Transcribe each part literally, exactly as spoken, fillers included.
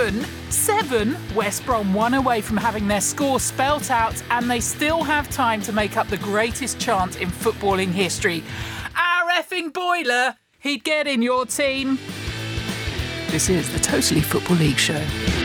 Seven, seven, West Brom one away from having their score spelt out, and they still have time to make up the greatest chant in footballing history. Our effing boiler, he'd get in your team. This is the Totally Football League show.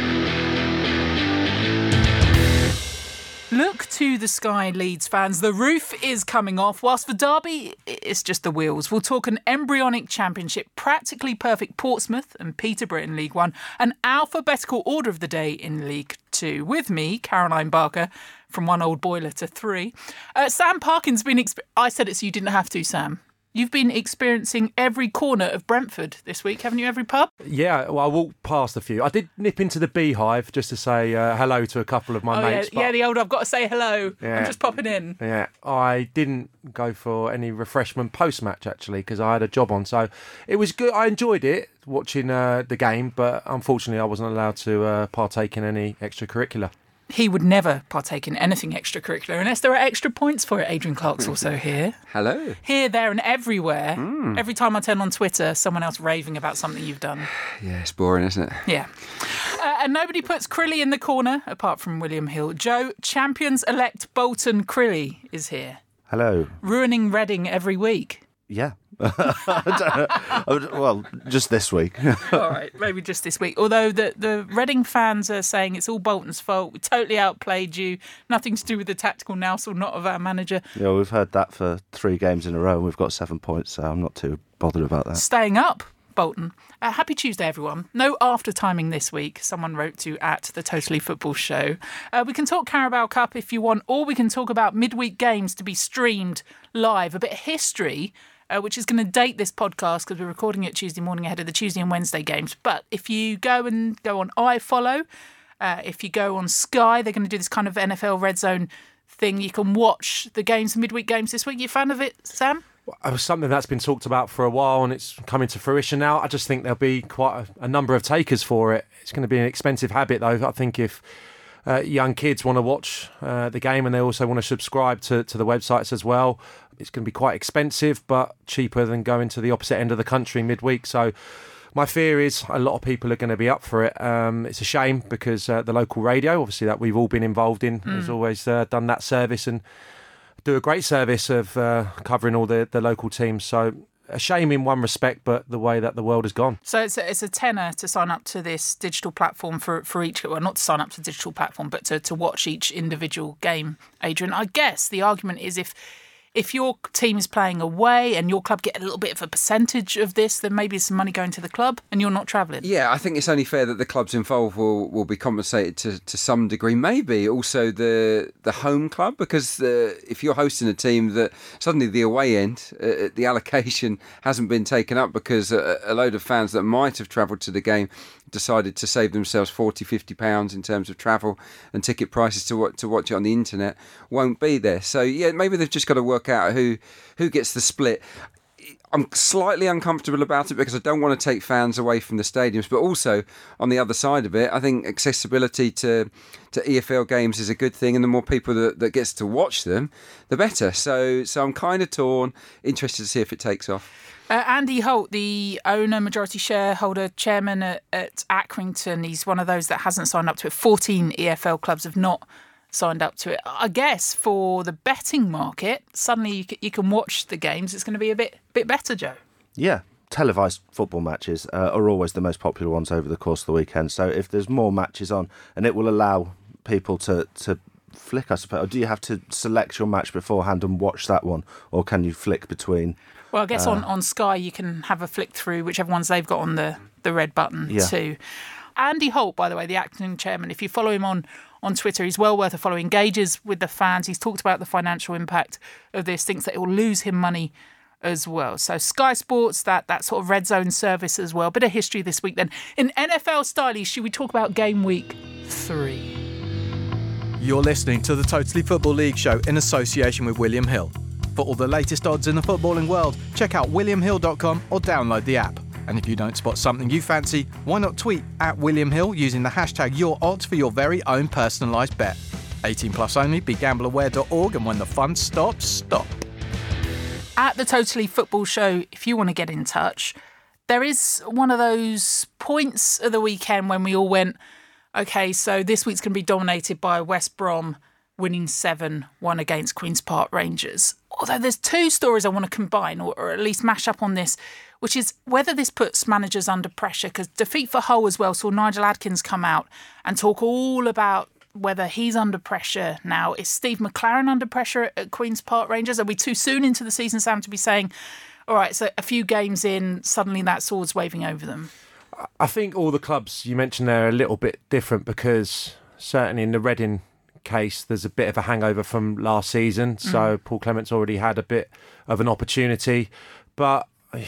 Look to the sky, Leeds fans. The roof is coming off, whilst for Derby, it's just the wheels. We'll talk an embryonic championship, practically perfect Portsmouth and Peterborough in League One, an alphabetical order of the day in League Two. With me, Caroline Barker, from one old boiler to three. Uh, Sam Parkin's been... Exp- I said it so you didn't have to, Sam. You've been experiencing every corner of Brentford this week, haven't you? Every pub? Yeah, well, I walked past a few. I did nip into the Beehive just to say uh, hello to a couple of my oh, mates. Yeah, yeah, the old I've got to say hello. Yeah, I'm just popping in. Yeah, I didn't go for any refreshment post-match, actually, because I had a job on. So it was good. I enjoyed it, watching uh, the game, but unfortunately I wasn't allowed to uh, partake in any extracurricular. He would never partake in anything extracurricular unless there are extra points for it. Adrian Clark's also here. Hello. Here, there and everywhere. Mm. Every time I turn on Twitter, someone else raving about something you've done. Yeah, it's boring, isn't it? Yeah. Uh, and nobody puts Crilly in the corner, apart from William Hill. Joe, champions-elect Bolton Crilly is here. Hello. Ruining Reading every week. Yeah. I don't know. Well, just this week. All right, maybe just this week. Although the, the Reading fans are saying it's all Bolton's fault. We totally outplayed you. Nothing to do with the tactical nous or not of our manager. Yeah, we've heard that for three games in a row and we've got seven points, so I'm not too bothered about that. Staying up, Bolton. Uh, happy Tuesday, everyone. No after timing this week. Someone wrote to at the Totally Football Show. Uh, we can talk Carabao Cup if you want, or we can talk about midweek games to be streamed live. A bit of history. Uh, which is going to date this podcast because we're recording it Tuesday morning ahead of the Tuesday and Wednesday games. But if you go and go on iFollow, uh, if you go on Sky, they're going to do this kind of N F L Red Zone thing. You can watch the games, the midweek games this week. You a fan of it, Sam? Well, it was something that's been talked about for a while and it's coming to fruition now. I just think there'll be quite a, a number of takers for it. It's going to be an expensive habit, though. I think if uh, young kids want to watch uh, the game and they also want to subscribe to, to the websites as well, it's going to be quite expensive, but cheaper than going to the opposite end of the country midweek. So my fear is a lot of people are going to be up for it. Um, it's a shame because uh, the local radio, obviously, that we've all been involved in, mm. has always uh, done that service and do a great service of uh, covering all the, the local teams. So a shame in one respect, but the way that the world has gone. So it's a, it's a tenner to sign up to this digital platform for, for each, well, not to sign up to the digital platform, but to, to watch each individual game, Adrian. I guess the argument is if If your team is playing away and your club get a little bit of a percentage of this, then maybe some money going to the club and you're not travelling. Yeah, I think it's only fair that the clubs involved will, will be compensated to, to some degree. Maybe also the the home club, because the, if you're hosting a team that suddenly the away end, uh, the allocation hasn't been taken up because a, a load of fans that might have travelled to the game decided to save themselves forty, fifty pounds in terms of travel and ticket prices to, to watch it on the internet, won't be there. So, yeah, maybe they've just got to work out who who gets the split. I'm slightly uncomfortable about it because I don't want to take fans away from the stadiums, but also on the other side of it, I think accessibility to to E F L games is a good thing, and the more people that, that gets to watch them, the better. So so I'm kind of torn, interested to see if it takes off. Uh, Andy Holt, the owner, majority shareholder, chairman at, at Accrington, he's one of those that hasn't signed up to it. fourteen E F L clubs have not signed up to it. I guess for the betting market, suddenly you can, you can watch the games. It's going to be a bit bit better, Joe. Yeah, televised football matches uh, are always the most popular ones over the course of the weekend. So if there's more matches on, and it will allow people to, to flick, I suppose. Or do you have to select your match beforehand and watch that one, or can you flick between? Well, I guess uh, on, on Sky you can have a flick through whichever ones they've got on the, the red button yeah. too. Andy Holt, by the way, the acting chairman, if you follow him on, on Twitter, he's well worth a follow. Engages with the fans. He's talked about the financial impact of this, thinks that it will lose him money as well. So Sky Sports, that, that sort of red zone service as well. Bit of history this week then. In N F L style, should we talk about game week three? You're listening to the Totally Football League show in association with William Hill. For all the latest odds in the footballing world, check out william hill dot com or download the app. And if you don't spot something you fancy, why not tweet at William Hill using the hashtag YourOdds for your very own personalised bet. eighteen plus only, be gamble aware dot org, and when the fun stops, stop. At the Totally Football Show, if you want to get in touch, there is one of those points of the weekend when we all went, OK, so this week's going to be dominated by West Brom winning seven one against Queen's Park Rangers. Although there's two stories I want to combine, or, or at least mash up on this, which is whether this puts managers under pressure, because defeat for Hull as well saw Nigel Adkins come out and talk all about whether he's under pressure now. Is Steve McClaren under pressure at, at Queen's Park Rangers? Are we too soon into the season, Sam, to be saying, all right, so a few games in, suddenly that sword's waving over them? I think all the clubs you mentioned there are a little bit different, because certainly in the Reading case, there's a bit of a hangover from last season. So mm. Paul Clement's already had a bit of an opportunity. But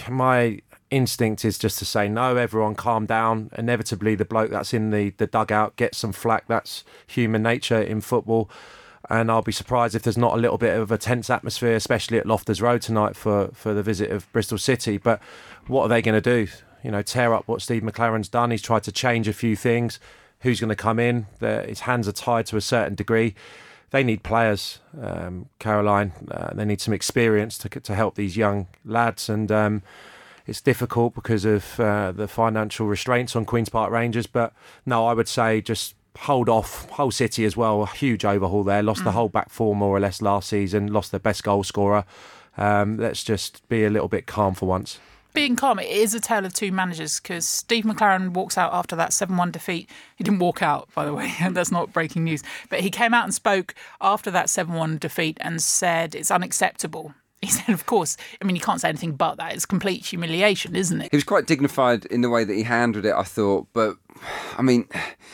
my instinct is just to say, no, everyone calm down. Inevitably, the bloke that's in the, the dugout gets some flack. That's human nature in football. And I'll be surprised if there's not a little bit of a tense atmosphere, especially at Loftus Road tonight for, for the visit of Bristol City. But what are they going to do? You know, tear up what Steve McClaren's done. He's tried to change a few things. Who's going to come in? They're, his hands are tied to a certain degree. They need players, um, Caroline. Uh, they need some experience to to help these young lads. And um, it's difficult because of uh, the financial restraints on Queen's Park Rangers. But no, I would say just hold off. Hull City as well, a huge overhaul there. Lost mm. the whole back four more or less last season. Lost their best goal scorer. Um, let's just be a little bit calm for once. Being calm, it is a tale of two managers, because Steve McClaren walks out after that seven one defeat. He didn't walk out, by the way, that's not breaking news. But he came out and spoke after that seven one defeat and said it's unacceptable. He said, of course, I mean, you can't say anything but that. It's complete humiliation, isn't it? He was quite dignified in the way that he handled it, I thought. But, I mean,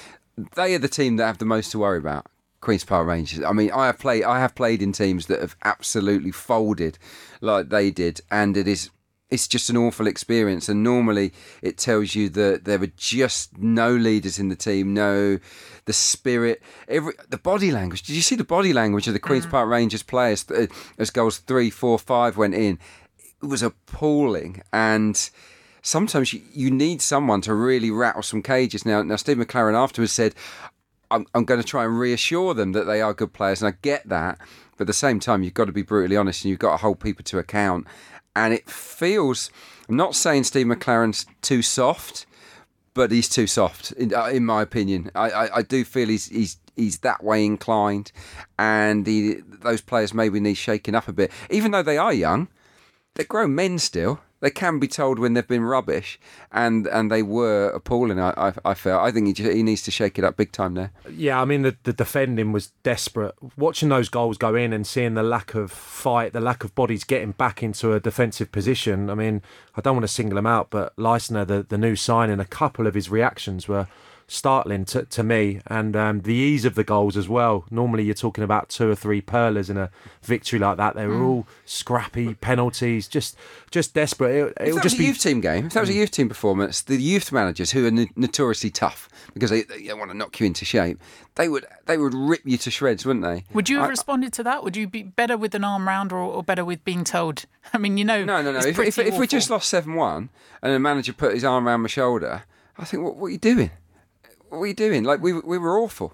they are the team that have the most to worry about. Queen's Park Rangers. I mean, I have played I have played in teams that have absolutely folded like they did, and it is it's just an awful experience. And normally it tells you that there were just no leaders in the team, no the spirit, every the body language. Did you see the body language of the Queen's mm. Park Rangers players as goals three, four, five went in? It was appalling. And sometimes you, you need someone to really rattle some cages. Now, now Steve McClaren afterwards said, I'm, I'm going to try and reassure them that they are good players, and I get that. But at the same time, you've got to be brutally honest, and you've got to hold people to account. And it feels, I'm not saying Steve McClaren's too soft, but he's too soft, in, in my opinion. I, I, I do feel he's he's he's that way inclined, and he, those players maybe need shaking up a bit. Even though they are young, they're grown men still. They can be told when they've been rubbish, and, and they were appalling, I, I, I felt. I think he, just, he needs to shake it up big time there. Yeah, I mean, the, the defending was desperate. Watching those goals go in and seeing the lack of fight, the lack of bodies getting back into a defensive position. I mean, I don't want to single him out, but Leistner, the, the new signing, a couple of his reactions were startling to, to me, and um, the ease of the goals as well. Normally you're talking about two or three pearlers in a victory like that. They were mm. all scrappy penalties, just just desperate. It, if it that just was be... a youth team game, if that was a youth team performance, the youth managers, who are n- notoriously tough because they, they don't want to knock you into shape, they would they would rip you to shreds, wouldn't they? Would you have I, responded to that? Would you be better with an arm round, or, or better with being told? I mean, you know, no, no, no. If, if, if we just lost seven one and the manager put his arm around my shoulder, I think, what, what are you doing? What are you doing? Like, we we were awful.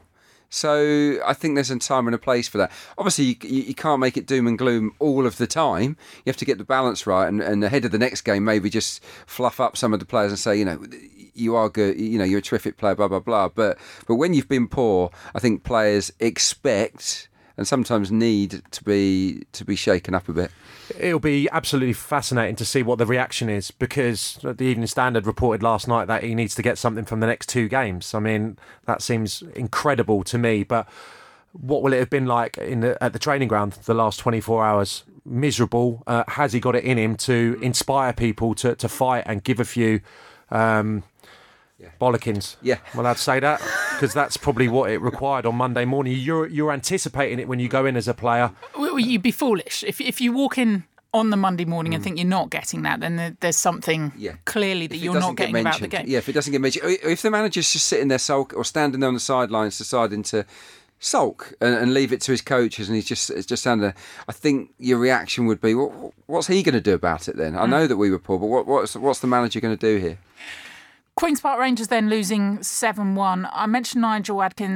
So I think there's a time and a place for that. Obviously, you, you can't make it doom and gloom all of the time. You have to get the balance right, and, and ahead of the next game, maybe just fluff up some of the players and say, you know, you are good, you know, you're a terrific player, blah, blah, blah. But, but when you've been poor, I think players expect and sometimes need to be to be shaken up a bit. It'll be absolutely fascinating to see what the reaction is, because the Evening Standard reported last night that he needs to get something from the next two games. I mean, that seems incredible to me, but what will it have been like in the, at the training ground the last twenty-four hours? Miserable. Uh, has he got it in him to inspire people to, to fight and give a few um, yeah. bollockins? Yeah. I'm allowed to say that, because that's probably what it required on Monday morning. You're you're anticipating it when you go in as a player. Well, you'd be foolish if if you walk in on the Monday morning mm. and think you're not getting that, then there, there's something yeah. clearly that you're not getting about the game. Yeah, if it doesn't get mentioned, if the manager's just sitting there sulk or standing there on the sidelines deciding to sulk and, and leave it to his coaches, and he's just it's just standing there, I think your reaction would be, what, what's he going to do about it then? I mm. know that we were poor, but what, what's what's the manager going to do here? Queen's Park Rangers then losing seven one. I mentioned Nigel Adkins.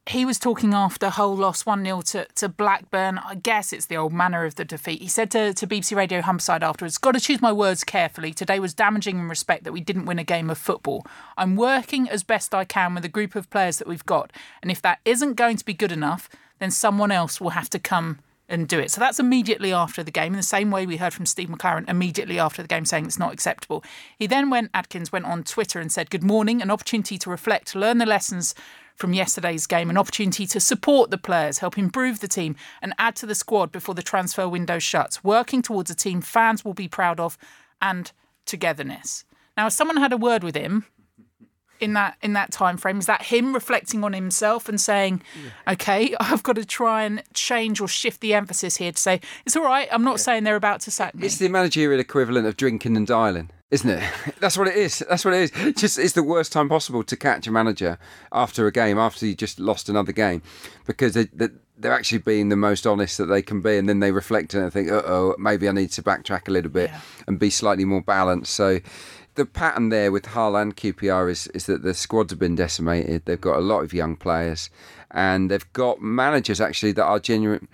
he was talking after Hull lost one nil to, to Blackburn. I guess it's the old manner of the defeat. He said to, to B B C Radio Humberside afterwards, "Got to choose my words carefully. Today was damaging in respect that we didn't win a game of football. I'm working as best I can with the group of players that we've got. And if that isn't going to be good enough, then someone else will have to come and do it." So that's immediately after the game, in the same way we heard from Steve McClaren immediately after the game saying it's not acceptable. He then went, Adkins went on Twitter and said, "Good morning, an opportunity to reflect, to learn the lessons from yesterday's game, an opportunity to support the players, help improve the team and add to the squad before the transfer window shuts, working towards a team fans will be proud of and togetherness." Now, if someone had a word with him in that in that time frame, is that him reflecting on himself and saying, yeah. OK, I've got to try and change or shift the emphasis here to say, it's all right, I'm not yeah. saying they're about to sack me? It's the managerial equivalent of drinking and dialing, isn't it? That's what it is. That's what it is. Just it's the worst time possible to catch a manager after a game, after you just lost another game, because they, they, they're actually being the most honest that they can be, and then they reflect and think, uh-oh, maybe I need to backtrack a little bit yeah. and be slightly more balanced. So the pattern there with Hull and Q P R is, is that the squads have been decimated. They've got a lot of young players, and they've got managers actually that are genuine.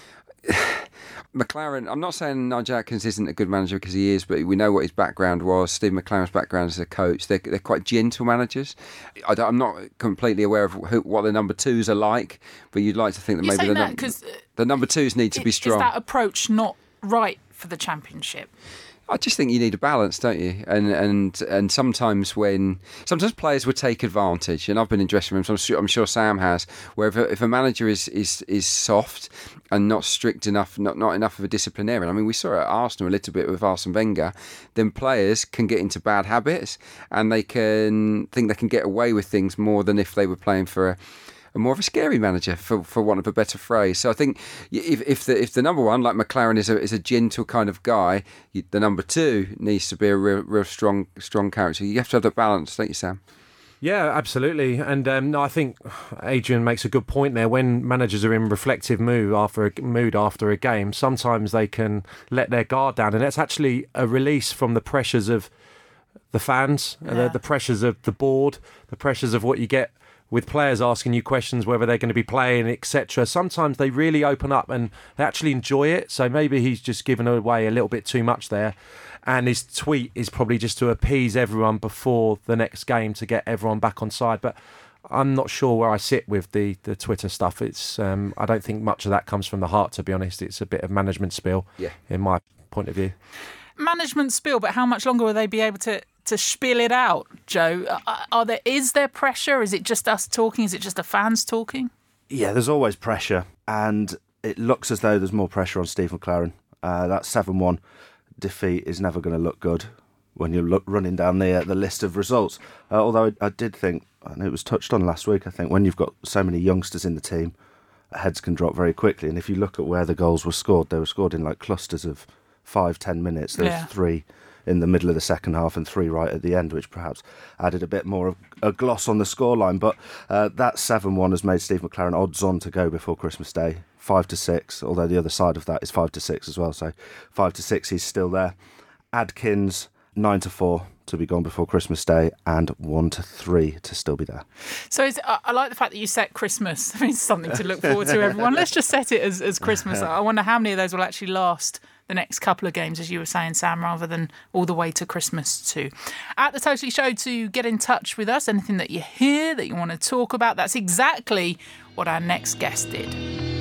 McClaren, I'm not saying Nigel Adkins isn't a good manager, because he is, but we know what his background was. Steve McClaren's background as a coach. They're, they're quite gentle managers. I don't, I'm not completely aware of who, what the number twos are like, but you'd like to think that You're maybe the, that num- the number twos need to it, be strong. Is that approach not right for the Championship? I just think you need a balance, don't you? And and and sometimes when sometimes players would take advantage, and I've been in dressing rooms, I'm sure, I'm sure Sam has, where if a, if a manager is, is is soft and not strict enough, not not enough of a disciplinarian. I mean, we saw it at Arsenal a little bit with Arsene Wenger. Then players can get into bad habits, and they can think they can get away with things more than if they were playing for a. A more of a scary manager, for, for want of a better phrase. So I think if if the if the number one, like McClaren, is a is a gentle kind of guy, you, the number two needs to be a real real strong strong character. You have to have that balance, don't you, Sam? Yeah, absolutely. And um, no, I think Adrian makes a good point there. When managers are in reflective mood after a mood after a game, sometimes they can let their guard down, and that's actually a release from the pressures of the fans, yeah. the, the pressures of the board, the pressures of what you get with players asking you questions, whether they're going to be playing, et cetera. Sometimes they really open up and they actually enjoy it. So maybe he's just given away a little bit too much there. And his tweet is probably just to appease everyone before the next game to get everyone back on side. But I'm not sure where I sit with the, the Twitter stuff. It's um, I don't think much of that comes from the heart, to be honest. It's a bit of management spiel, yeah. in my point of view. Management spiel, but how much longer will they be able to to spiel it out, Joe? Are there is there pressure? Is it just us talking? Is it just the fans talking? Yeah, there's always pressure, and it looks as though there's more pressure on Steve McClaren. Uh, that seven one defeat is never going to look good when you're look, running down the uh, the list of results. Uh, although I, I did think, and it was touched on last week, I think when you've got so many youngsters in the team, heads can drop very quickly. And if you look at where the goals were scored, they were scored in like clusters of five, ten minutes. There's yeah. three in the middle of the second half and three right at the end, which perhaps added a bit more of a gloss on the scoreline. But uh, that seven one has made Steve McClaren odds on to go before Christmas Day, five to six, although the other side of that is five to six as well. So five to six, he's still there. Adkins, nine to four to be gone before Christmas Day, and one to three to still be there. So it's, I like the fact that you set Christmas. I mean, it's something to look forward to, everyone. Let's just set it as, as Christmas. I wonder how many of those will actually last the next couple of games, as you were saying, Sam, rather than all the way to Christmas too. At the Totally Show, to get in touch with us, anything that you hear that you want to talk about, that's exactly what our next guest did.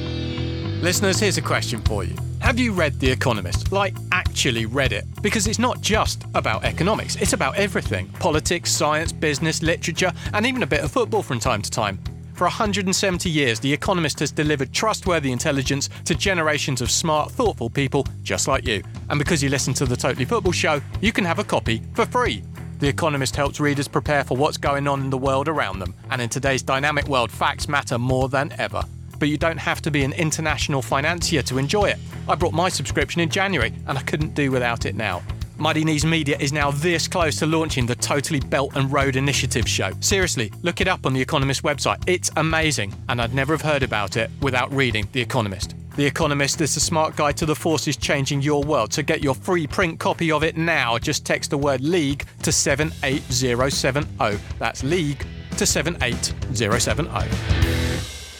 Listeners, here's a question for you. Have you read The Economist? Like, actually read it? Because it's not just about economics, it's about everything. Politics, science, business, literature, and even a bit of football from time to time. For one hundred seventy years, The Economist has delivered trustworthy intelligence to generations of smart, thoughtful people just like you. And because you listen to the Totally Football Show, you can have a copy for free. The Economist helps readers prepare for what's going on in the world around them. And in today's dynamic world, facts matter more than ever. But you don't have to be an international financier to enjoy it. I brought my subscription in January, and I couldn't do without it now. Muddy Knees Media is now this close to launching the Totally Belt and Road Initiative show. Seriously, look it up on The Economist website. It's amazing, and I'd never have heard about it without reading The Economist. The Economist is the smart guide to the forces changing your world. So get your free print copy of it now. Just text the word LEAGUE to seven eight zero seven zero. That's LEAGUE to seven eight zero seven zero.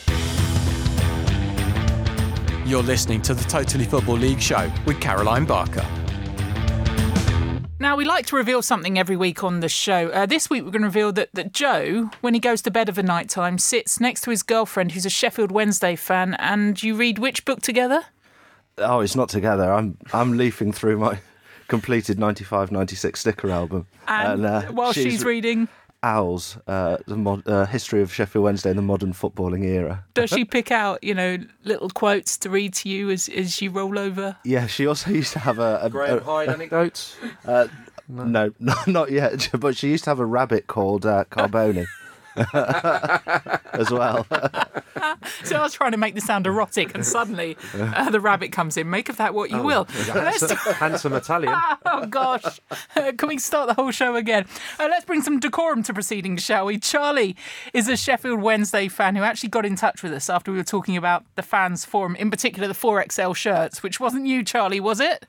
You're listening to the Totally Football League show with Caroline Barker. Now, we like to reveal something every week on the show. Uh, this week, we're going to reveal that, that Joe, when he goes to bed of a night time, sits next to his girlfriend, who's a Sheffield Wednesday fan, and you read which book together? Oh, it's not together. I'm I'm leafing through my completed ninety-five ninety-six sticker album. And, and uh, while she's, she's reading... Owls, uh, the mod, uh, history of Sheffield Wednesday in the modern footballing era. Does she pick out, you know, little quotes to read to you as, as you roll over? Yeah, she also used to have a... a Graham a, Hyde anecdotes? Uh, no, no not, not yet, but she used to have a rabbit called uh, Carboni. as well. So I was trying to make this sound erotic, and suddenly uh, the rabbit comes in. Make of that what you oh, will. Handsome, handsome Italian. Oh gosh, uh, can we start the whole show again? Uh, let's bring some decorum to proceedings, shall we? Charlie is a Sheffield Wednesday fan who actually got in touch with us after we were talking about the fans forum, in particular the four X L shirts, which wasn't you, Charlie, was it?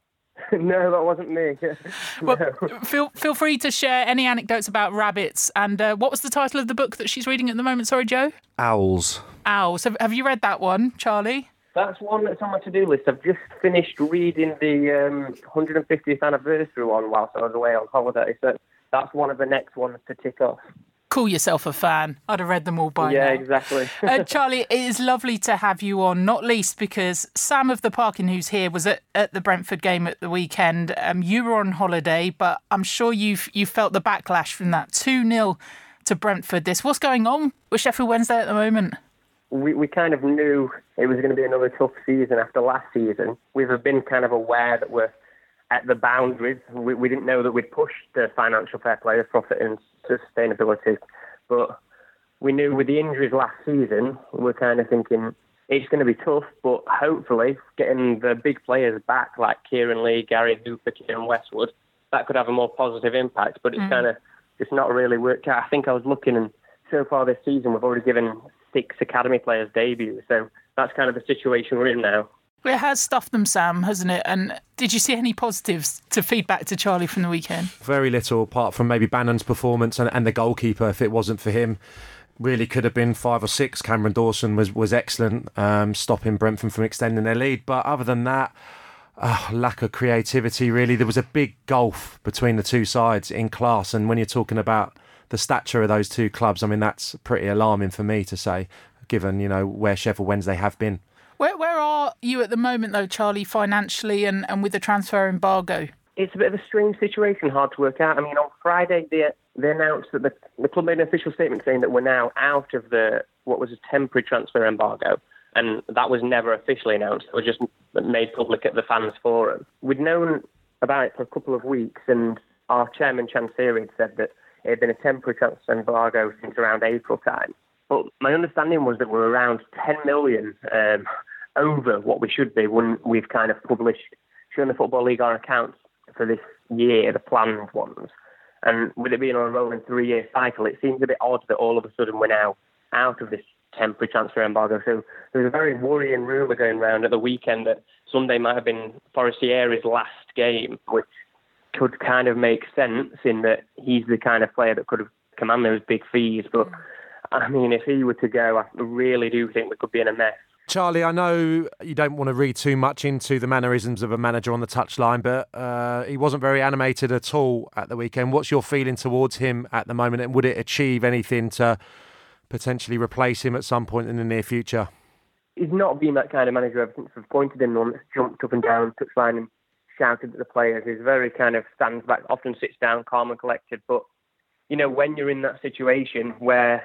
No, that wasn't me. Well, no. feel feel free to share any anecdotes about rabbits. And uh, what was the title of the book that she's reading at the moment? Sorry, Joe? Owls. Owls. Have, have you read that one, Charlie? That's one that's on my to-do list. I've just finished reading the um, one hundred fiftieth anniversary one whilst I was away on holiday. So that's one of the next ones to tick off. Call yourself a fan. I'd have read them all by yeah, now. Yeah, exactly. uh, Charlie, it is lovely to have you on, not least because Sam of the Parkin, who's here, was at, at the Brentford game at the weekend. Um, you were on holiday, but I'm sure you've you felt the backlash from that two nil to Brentford. This, what's going on with Sheffield Wednesday at the moment? We we kind of knew it was going to be another tough season after last season. We've been kind of aware that we're at the boundaries. We, we didn't know that we'd pushed the financial fair play, the profit and sustainability. But we knew with the injuries last season, we're kind of thinking it's going to be tough, but hopefully getting the big players back like Kieran Lee, Gary Hooper, Kieran Westwood, that could have a more positive impact. But it's mm. kind of it's not really worked out. I think I was looking, and so far this season, we've already given six academy players debuts. So that's kind of the situation we're in now. It has stuffed them, Sam, hasn't it? And did you see any positives to feedback to Charlie from the weekend? Very little, apart from maybe Bannon's performance and, and the goalkeeper. If it wasn't for him, really could have been five or six. Cameron Dawson was, was excellent, um, stopping Brentford from extending their lead. But other than that, uh, lack of creativity, really. There was a big gulf between the two sides in class. And when you're talking about the stature of those two clubs, I mean, that's pretty alarming for me to say, given, you know, where Sheffield Wednesday have been. Where where are you at the moment, though, Charlie, financially and, and with the transfer embargo? It's a bit of a strange situation, hard to work out. I mean, on Friday, they, they announced that the, the club made an official statement saying that we're now out of the what was a temporary transfer embargo, and that was never officially announced. It was just made public at the fans forum. We'd known about it for a couple of weeks, and our chairman, Chansiri, had said that it had been a temporary transfer embargo since around April time. But my understanding was that we're around ten million um, over what we should be when we've kind of published, shown the Football League our accounts for this year, the planned ones. And with it being on a rolling three-year cycle, it seems a bit odd that all of a sudden we're now out of this temporary transfer embargo. So there's a very worrying rumour going around at the weekend that Sunday might have been Forestieri's last game, which could kind of make sense in that he's the kind of player that could have commanded those big fees. But I mean, if he were to go, I really do think we could be in a mess. Charlie, I know you don't want to read too much into the mannerisms of a manager on the touchline, but uh, he wasn't very animated at all at the weekend. What's your feeling towards him at the moment, and would it achieve anything to potentially replace him at some point in the near future? He's not been that kind of manager ever since we've appointed him, one that's jumped up and down touchline and shouted at the players. He's very kind of stands back, often sits down, calm and collected. But, you know, when you're in that situation where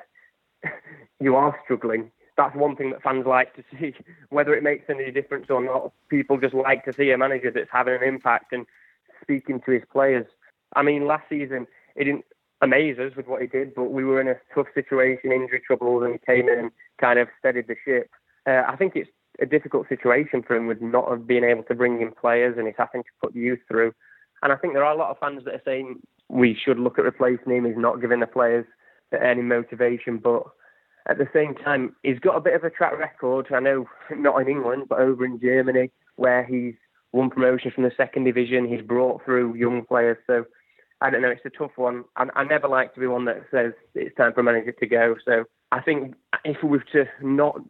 you are struggling, that's one thing that fans like to see. Whether it makes any difference or not, people just like to see a manager that's having an impact and speaking to his players. I mean, last season, he didn't amaze us with what he did, but we were in a tough situation, injury troubles, and he came in and kind of steadied the ship. Uh, I think it's a difficult situation for him with not being able to bring in players, and he's having to put the youth through. And I think there are a lot of fans that are saying we should look at replacing him. He's not giving the players any motivation, but at the same time, he's got a bit of a track record, I know not in England, but over in Germany, where he's won promotion from the second division. He's brought through young players. So, I don't know, it's a tough one. I, I never like to be one that says it's time for a manager to go. So, I think if we were to not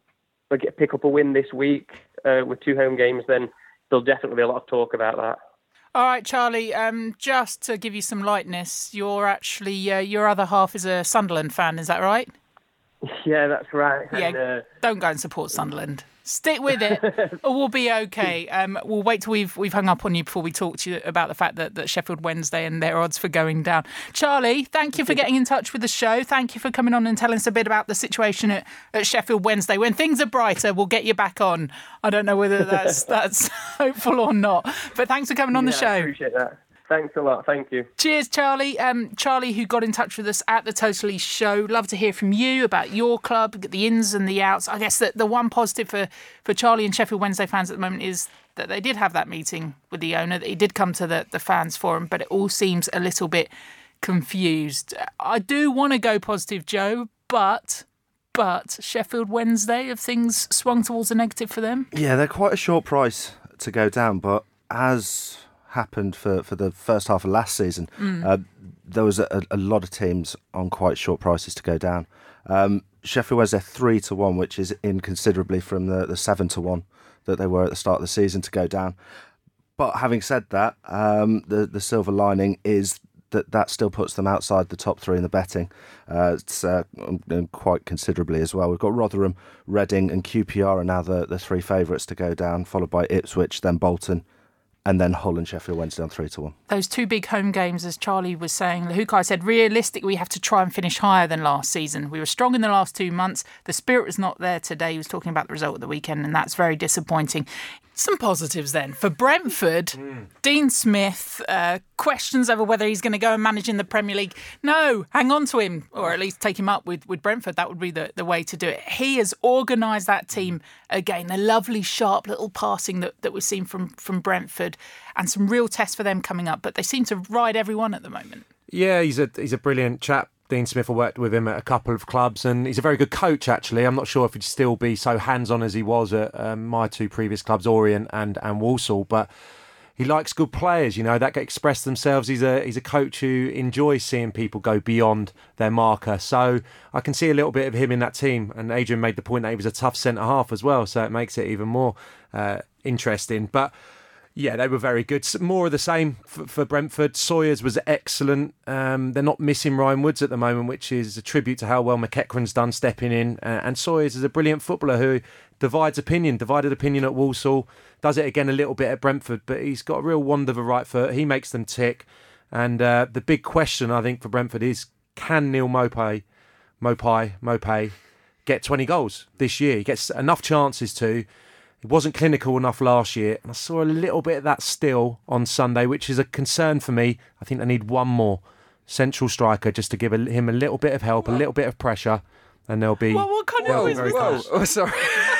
they get pick up a win this week uh, with two home games, then there'll definitely be a lot of talk about that. All right, Charlie, um, just to give you some lightness, you're actually, uh, your other half is a Sunderland fan, is that right? Yeah, that's right. Yeah, and, uh, don't go and support Sunderland. Stick with it, or we'll be okay. Um, we'll wait till we've we've hung up on you before we talk to you about the fact that, that Sheffield Wednesday and their odds for going down. Charlie, thank you for getting in touch with the show. Thank you for coming on and telling us a bit about the situation at, at Sheffield Wednesday. When things are brighter, we'll get you back on. I don't know whether that's that's hopeful or not, but thanks for coming on yeah, the show. I appreciate that. Thanks a lot. Thank you. Cheers, Charlie. Um, Charlie, who got in touch with us at the Totally Show. Love to hear from you about your club, the ins and the outs. I guess that the one positive for, for Charlie and Sheffield Wednesday fans at the moment is that they did have that meeting with the owner, that he did come to the, the fans forum, but it all seems a little bit confused. I do want to go positive, Joe, but... But Sheffield Wednesday, have things swung towards a negative for them? Yeah, they're quite a short price to go down, but as happened for, for the first half of last season, mm. uh, there was a, a lot of teams on quite short prices to go down. Um, Sheffield Wednesday three to one, which is inconsiderably from the, the seven to one that they were at the start of the season to go down. But having said that, um, the the silver lining is that that still puts them outside the top three in the betting. Uh, it's uh, quite considerably as well. We've got Rotherham, Reading and Q P R are now the, the three favourites to go down, followed by Ipswich, then Bolton, and then Hull and Sheffield Wednesday on three to one. Those two big home games, as Charlie was saying, Lahukai said, realistically, we have to try and finish higher than last season. We were strong in the last two months. The spirit was not there today. He was talking about the result of the weekend, and that's very disappointing. Some positives then. For Brentford, mm. Dean Smith, uh, questions over whether he's going to go and manage in the Premier League. No, hang on to him, or at least take him up with, with Brentford. That would be the, the way to do it. He has organised that team again. The lovely, sharp little passing that, that we've seen from, from Brentford, and some real tests for them coming up. But they seem to ride everyone at the moment. Yeah, he's a he's a brilliant chap. Dean Smith, I worked with him at a couple of clubs, and he's a very good coach, actually. I'm not sure if he'd still be so hands-on as he was at um, my two previous clubs, Orient and, and Walsall, but he likes good players, you know, that get express themselves. He's a he's a coach who enjoys seeing people go beyond their marker. So I can see a little bit of him in that team, and Adrian made the point that he was a tough centre-half as well, so it makes it even more uh, interesting. But yeah, they were very good. More of the same for, for Brentford. Sawyers was excellent. Um, they're not missing Ryan Woods at the moment, which is a tribute to how well McEachran's done stepping in. Uh, and Sawyers is a brilliant footballer who divides opinion, divided opinion at Walsall, does it again a little bit at Brentford, but he's got a real wand of a right foot. He makes them tick. And uh, the big question, I think, for Brentford is, can Neil Maupay, Maupay, Maupay get twenty goals this year? He gets enough chances to. He wasn't clinical enough last year, and I saw a little bit of that still on Sunday, which is a concern for me. I think they need one more central striker just to give a, him a little bit of help, a little bit of pressure, and they'll be... Well, what kind whoa, of noise was whoa, that? Oh, sorry.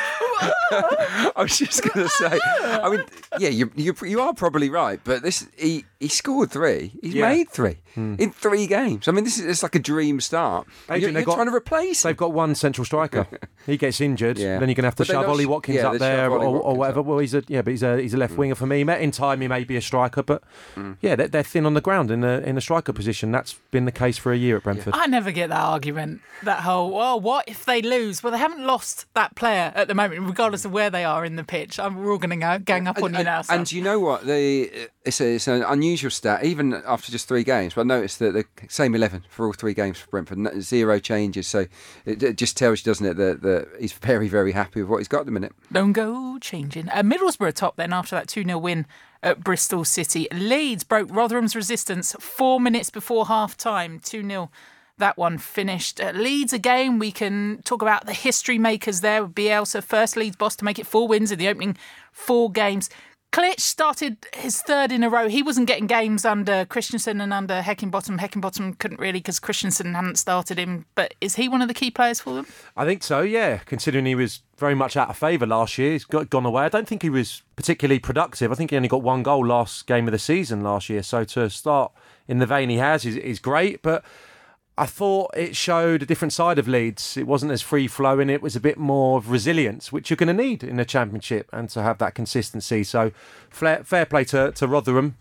I was just going to say, I mean, yeah, you, you you are probably right, but this he, he scored three. He's Yeah. made three Hmm. in three games. I mean, this is it's like a dream start. Adrian, you're they've you're got- trying to replace him. They've got one central striker. He gets injured, Yeah. then you're going to have to But they shove don't Ollie sh- Watkins yeah, up they there shove or, Ollie or Watkins whatever. up. Well, he's a yeah, but he's a he's a left winger for me. Met in time, he may be a striker, but yeah, they're, they're thin on the ground in a in a striker position. That's been the case for a year at Brentford. I never get that argument, that whole, well, what if they lose? Well, they haven't lost that player at the moment, regardless of where they are in the pitch. I'm, we're all going to gang up on and, you now. and, Sam. and you know what? The it's, a, it's an unusual stat, even after just three games. But I noticed that the same eleven for all three games for Brentford, no- zero changes. So it, it just tells you, doesn't it, that, that he's very, very happy with what he's got at the minute. Don't go changing. Uh, Middlesbrough top then after that two nil win at Bristol City. Leeds broke Rotherham's resistance four minutes before half-time, two nil. That one finished. Uh, Leeds again, we can talk about the history makers there. Bielsa, first Leeds boss to make it four wins in the opening four games. Klitsch started his third in a row. He wasn't getting games under Christensen and under Heckingbottom. Heckingbottom couldn't really because Christensen hadn't started him. But is he one of the key players for them? I think so, yeah, considering he was very much out of favour last year. He's got gone away. I don't think he was particularly productive. I think he only got one goal last game of the season last year. So to start in the vein he has is, is great. But I thought it showed a different side of Leeds. It wasn't as free-flowing. It was a bit more of resilience, which you're going to need in a championship, and to have that consistency. So fair, fair play to, to Rotherham.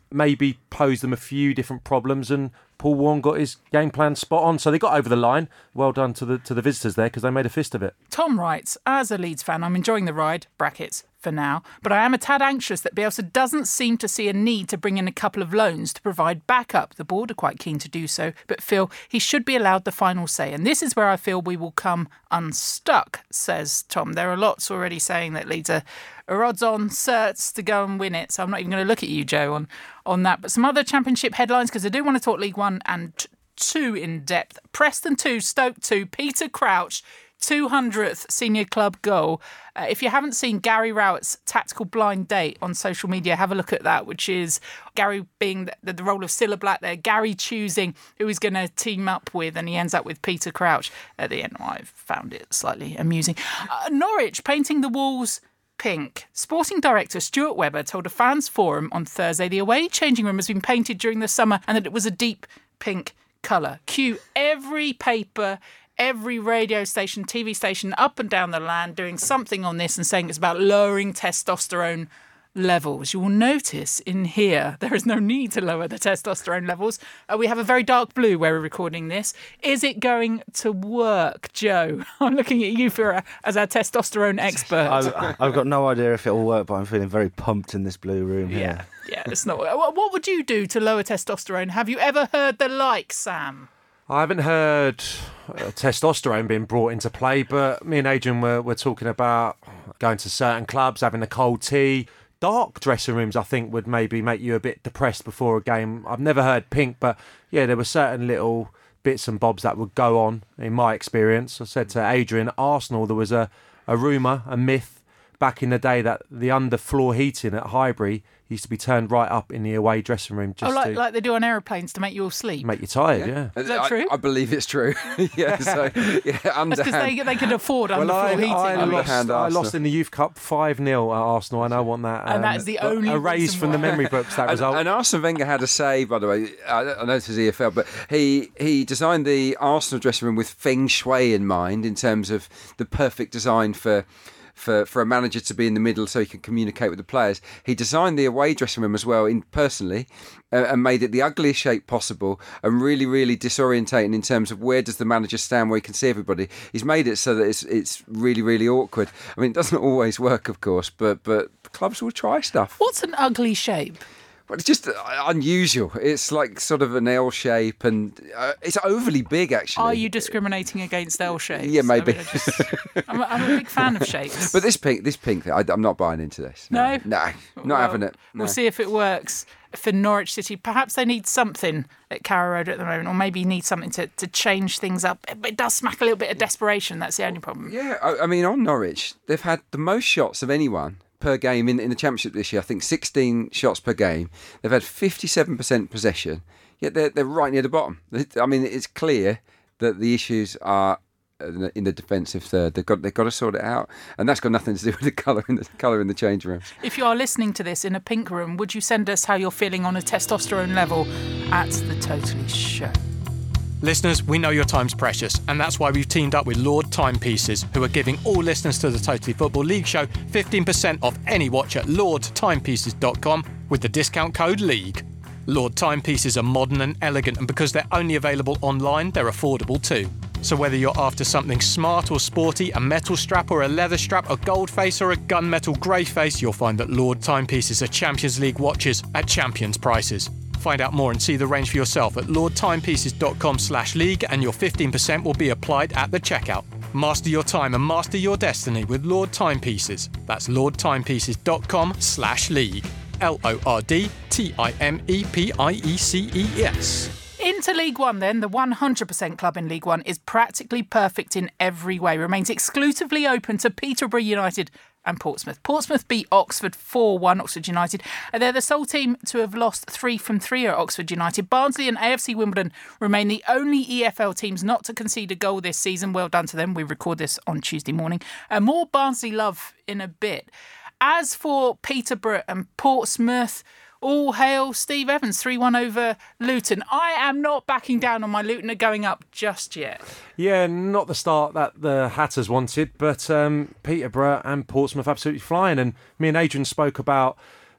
maybe posed them a few different problems, and Paul Warne got his game plan spot on. So they got over the line. Well done to the to the visitors there, because they made a fist of it. Tom writes, as a Leeds fan, I'm enjoying the ride, brackets, for now, but I am a tad anxious that Bielsa doesn't seem to see a need to bring in a couple of loans to provide backup. The board are quite keen to do so, but feel he should be allowed the final say. And this is where I feel we will come unstuck, says Tom. There are lots already saying that Leeds are, are odds-on certs to go and win it, so I'm not even going to look at you, Joe, on, on that. But some other Championship headlines, because I do want to talk League One and two in depth. Preston two, Stoke two, Peter Crouch, two hundredth senior club goal. Uh, if you haven't seen Gary Rowett's Tactical Blind Date on social media, have a look at that, which is Gary being the, the role of Cilla Black there, Gary choosing who he's going to team up with, and he ends up with Peter Crouch at the end. I found it slightly amusing. Uh, Norwich painting the walls pink. Sporting director Stuart Webber told a fans forum on Thursday the away changing room has been painted during the summer and that it was a deep pink colour. Cue every paper, every radio station, T V station up and down the land doing something on this and saying it's about lowering testosterone levels. You will notice in here there is no need to lower the testosterone levels. Uh, we have a very dark blue where we're recording this. Is it going to work, Joe? I'm looking at you for a, as our testosterone expert. I've, I've got no idea if it will work, but I'm feeling very pumped in this blue room here. Yeah, yeah, it's not. What would you do to lower testosterone? Have you ever heard the like, Sam? I haven't heard uh, testosterone being brought into play, but me and Adrian were, were talking about going to certain clubs, having a cold tea. Dark dressing rooms, I think, would maybe make you a bit depressed before a game. I've never heard pink, but yeah, there were certain little bits and bobs that would go on, in my experience. I said to Adrian, Arsenal, there was a, a rumour, a myth back in the day that the underfloor heating at Highbury used to be turned right up in the away dressing room. Just oh, like, to like they do on aeroplanes to make you all sleep? Make you tired, yeah. Is that I, true? I believe it's true. yeah, so, yeah, underhand. That's because they, they can afford underfloor well, I, heating. I, I mean. lost, Underhand I Arsenal. lost in the Youth Cup five nil at Arsenal, and I want that. And that is the but only erased reason from the why. memory books, that And, result. and Arsene Wenger had a say, by the way. I, I know this is E F L, but he he designed the Arsenal dressing room with feng shui in mind, in terms of the perfect design for. For, for a manager to be in the middle so he can communicate with the players. He designed the away dressing room as well, in personally, uh, and made it the ugliest shape possible and really, really disorientating in terms of where does the manager stand where he can see everybody. He's made it so that it's it's really, really awkward. I mean, it doesn't always work, of course, but but clubs will try stuff. What's an ugly shape? Well, it's just uh, unusual. It's like sort of an L shape, and uh, it's overly big, actually. Are you discriminating against L shapes? Yeah, maybe. I mean, I just, I'm, a, I'm a big fan of shapes. But this pink, this pink thing, I, I'm not buying into this. No? No, not Well, having it. No. We'll see if it works for Norwich City. Perhaps they need something at Carrow Road at the moment, or maybe need something to, to change things up. But it does smack a little bit of desperation. That's the only problem. Yeah, I, I mean, on Norwich, they've had the most shots of anyone per game in, in the Championship this year. I think sixteen shots per game. They've had fifty-seven percent possession, yet they're, they're right near the bottom. I mean, it's clear that the issues are in the defensive third. They've got they've got to sort it out, and that's got nothing to do with the colour in the colour in the change room. If you are listening to this in a pink room, would you send us how you're feeling on a testosterone level at the Totally Show? Listeners, we know your time's precious, and that's why we've teamed up with Lord Timepieces, who are giving all listeners to the Totally Football League show fifteen percent off any watch at lord timepieces dot com with the discount code LEAGUE. Lord Timepieces are modern and elegant, and because they're only available online, they're affordable too. So whether you're after something smart or sporty, a metal strap or a leather strap, a gold face or a gunmetal grey face, you'll find that Lord Timepieces are Champions League watches at champions prices. Find out more and see the range for yourself at lord timepieces dot com slash league, and your fifteen percent will be applied at the checkout. Master your time and master your destiny with Lord Timepieces. That's lord timepieces dot com slash league. L O R D T I M E P I E C E S. Into League One then, the one hundred percent club in League One is practically perfect in every way. Remains exclusively open to Peterborough United and Portsmouth. Portsmouth beat Oxford four one, Oxford United. And they're the sole team to have lost three from three at Oxford United. Barnsley and A F C Wimbledon remain the only E F L teams not to concede a goal this season. Well done to them. We record this on Tuesday morning. Uh, more Barnsley love in a bit. As for Peterborough and Portsmouth, all hail Steve Evans, three one over Luton. I am not backing down on my Luton are going up just yet. Yeah, not the start that the Hatters wanted, but um, Peterborough and Portsmouth absolutely flying. And me and Adrian spoke about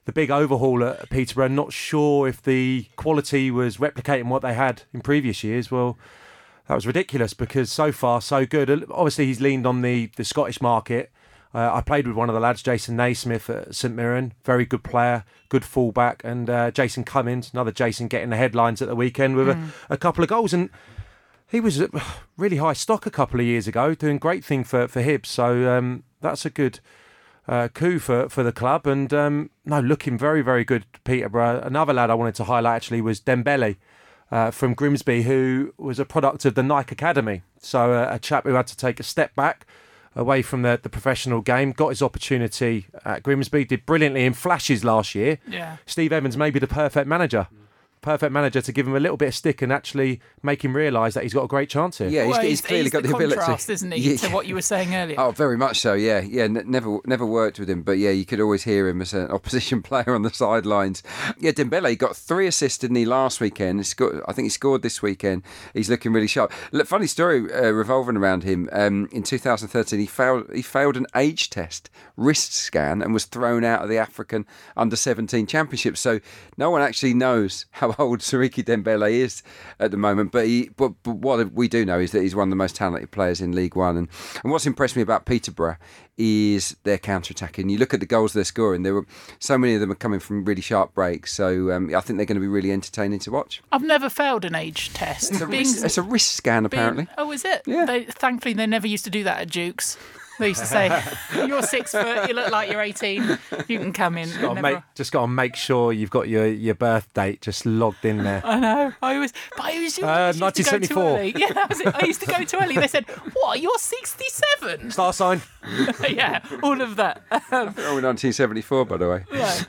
the big overhaul at Peterborough. Not sure if the quality was replicating what they had in previous years. Well, that was ridiculous because so far so good. Obviously, he's leaned on the, the Scottish market. Uh, I played with one of the lads, Jason Naismith at St Mirren. Very good player, good fullback. And uh, Jason Cummins, another Jason, getting the headlines at the weekend with mm. a, a couple of goals. And he was really high stock a couple of years ago, doing great thing for, for Hibs. So um, that's a good uh, coup for, for the club. And um, no, looking very, very good, Peterborough. Another lad I wanted to highlight actually was Dembele. Uh, from Grimsby, who was a product of the Nike Academy. So uh, a chap who had to take a step back away from the, the professional game, got his opportunity at Grimsby, did brilliantly in flashes last year. Yeah. Steve Evans may be the perfect manager. Perfect manager to give him a little bit of stick and actually make him realise that he's got a great chance here. Yeah, he's, well, he's, he's clearly he's got the, the, the contrast, ability, isn't he, yeah. to what you were saying earlier? Oh, very much so. Yeah, yeah. N- never, never worked with him, but yeah, you could always hear him as an opposition player on the sidelines. Yeah, Dembele got three assists, didn't he, last weekend? He scored, I think he scored this weekend. He's looking really sharp. Look, funny story uh, revolving around him. Um, in two thousand thirteen, he failed. He failed an age test, wrist scan, and was thrown out of the African under seventeen Championship. So no one actually knows how old Siriki Dembele is at the moment, but he, but, but what we do know is that he's one of the most talented players in League One. And, and what's impressed me about Peterborough is their counter-attacking. You look at the goals they're scoring, there were so many of them are coming from really sharp breaks. So um, I think they're going to be really entertaining to watch. I've never failed an age test. It's a, Being, wrist, it's a wrist scan, apparently. Being, oh, is it? Yeah. They, thankfully, they never used to do that at Duke's. They used to say, you're six foot, you look like you're eighteen, you can come in. Just got, to never... make, just got to make sure you've got your, your birth date just logged in there. I know. I was, but I was uh, nineteen seventy-four. Yeah, that was it. I used to go too early. They said, what, you're sixty-seven? Star sign. Yeah, all of that. Um, oh, nineteen seventy-four, by the way.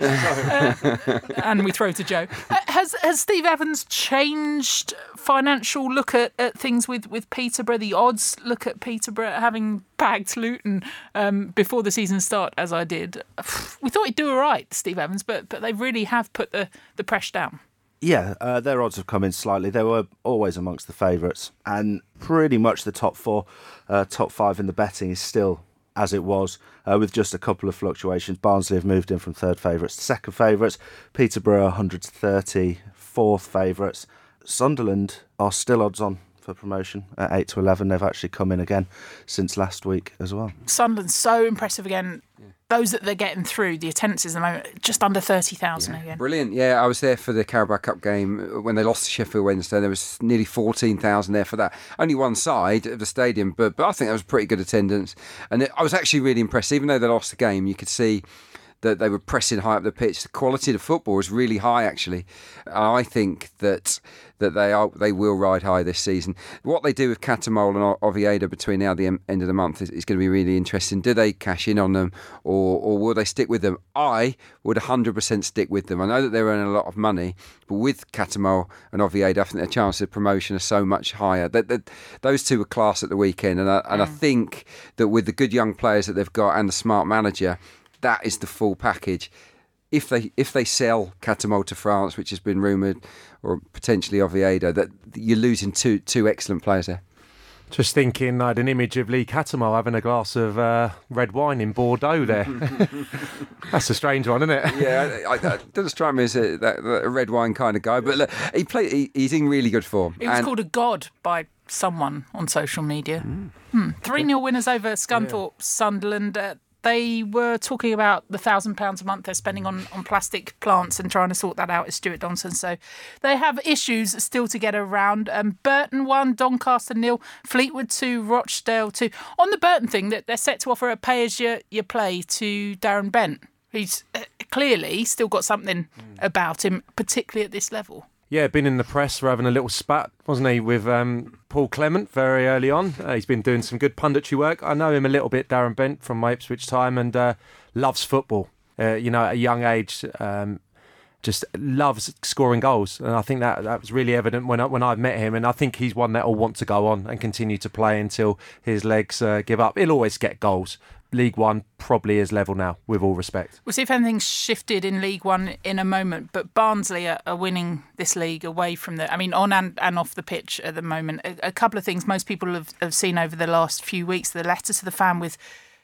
Yeah. uh, and we throw to Joe. Uh, has has Steve Evans changed financial look at, at things with, with Peterborough? The odds look at Peterborough having bagged Luton um, before the season start, as I did. We thought he'd do all right, Steve Evans, but but they really have put the, the pressure down. Yeah, uh, their odds have come in slightly. They were always amongst the favourites, and pretty much the top four, uh, top five in the betting is still as it was, uh, with just a couple of fluctuations. Barnsley have moved in from third favourites to second favourites. Peterborough one hundred thirty, fourth favourites. Sunderland are still odds on for promotion at eight to eleven. They've actually come in again since last week as well. Sunderland's so impressive again. Yeah. Those that they're getting through, the attendances at the moment, just under thirty thousand yeah. again. Brilliant. Yeah, I was there for the Carabao Cup game when they lost to Sheffield Wednesday. There was nearly fourteen thousand there for that. Only one side of the stadium, but, but I think that was pretty good attendance. And it, I was actually really impressed. Even though they lost the game, you could see that they were pressing high up the pitch. The quality of the football was really high, actually. I think that that they are they will ride high this season. What they do with Catamol and Oviedo between now and the end of the month is, is going to be really interesting. Do they cash in on them, or or will they stick with them? I would one hundred percent stick with them. I know that they're earning a lot of money, but with Catamol and Oviedo, I think their chances of promotion are so much higher. That, that those two were class at the weekend, and I, and mm. I think that with the good young players that they've got and the smart manager, that is the full package. If they if they sell Catamol to France, which has been rumoured, or potentially Oviedo, that you're losing two two excellent players there. Just thinking, I had an image of Lee Catamol having a glass of uh, red wine in Bordeaux there. That's a strange one, isn't it? Yeah, I, I, that doesn't strike me as a, that, a red wine kind of guy. But look, he play, he, he's in really good form. He was and, called a god by someone on social media. Mm. Hmm. three nil winners over Scunthorpe, yeah. Sunderland. Uh, They were talking about the one thousand pounds a month they're spending on, on plastic plants and trying to sort that out with Stuart Donson. So they have issues still to get around. Um, Burton one, Doncaster nil, Fleetwood two, Rochdale two. On the Burton thing, that they're set to offer a pay-as-you-play to Darren Bent, who's uh, clearly still got something mm. about him, particularly at this level. Yeah, been in the press for having a little spat, wasn't he, with um, Paul Clement very early on. Uh, he's been doing some good punditry work. I know him a little bit, Darren Bent, from my Ipswich time, and uh, loves football. Uh, you know, at a young age, um, just loves scoring goals. And I think that that was really evident when I, when I met him. And I think he's one that will want to go on and continue to play until his legs uh, give up. He'll always get goals. League One probably is level now, with all respect. We'll see if anything's shifted in League One in a moment, but Barnsley are, are winning this league away from the, I mean, on and, and off the pitch at the moment. A, a couple of things most people have, have seen over the last few weeks, the letter to the fan with